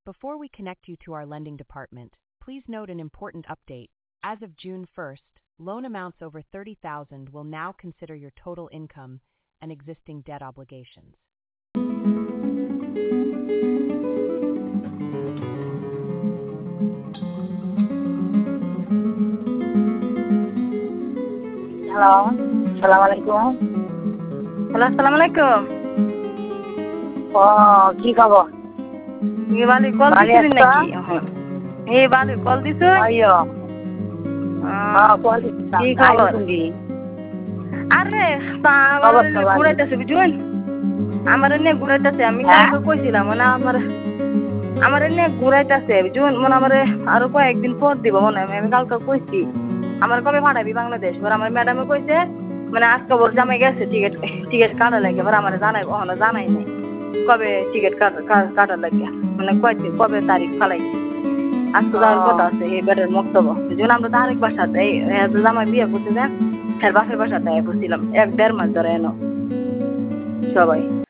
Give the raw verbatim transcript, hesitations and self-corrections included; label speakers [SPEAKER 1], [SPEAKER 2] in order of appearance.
[SPEAKER 1] Before we connect you to our lending department, please note an important update. As of June first, loan amounts over thirty thousand will now consider your total income and existing debt obligations.
[SPEAKER 2] Hello, সালাম আলাইকুম।
[SPEAKER 3] Hello, আসসালামু আলাইকুম।
[SPEAKER 2] ও কি খবর?
[SPEAKER 3] এ বালি call
[SPEAKER 2] ভালো
[SPEAKER 3] দিছিলেন
[SPEAKER 2] আছো?
[SPEAKER 3] নাকি এখন? এ বালি কল দিছো?
[SPEAKER 2] আইয়ো হ্যাঁ কল
[SPEAKER 3] কি খবর? আরে তা আমার
[SPEAKER 2] খবর তো ভালো।
[SPEAKER 3] ঘুরাইতেছে বুঝুন, আমার এনে ঘুরাইতেছে। আমি
[SPEAKER 2] হ্যাঁ?
[SPEAKER 3] কালকে কইছিলাম মানে আমার আমার এনে ঘুরাইতেছে বুঝুন, মানে আমার আরো কয়েকদিন পর দিব মনে হয়। আমি কালকে কইছি আমার কবে পাঠাবি বাংলাদেশ। এবার আমার ম্যাডামে কইছে মানে আজকে ওর জামাই গেছে টিকিট টিকিট কাটা লাগে। এবার আমার জানাই ওখানে জানাই নাই কবে টিকিট কাটার লাগে, মানে কয়দিন কবে তারিখ ফালাইছি। আজকে যাওয়ার কথা আছে এই বেডের মক্তব্য বুঝুন। আমরা তো আরেক বাসাতে জামাই বিয়ে করতে দেন, বাপের বাসাতে বসছিলাম এক দেড় মাস ধরে এনো সবাই।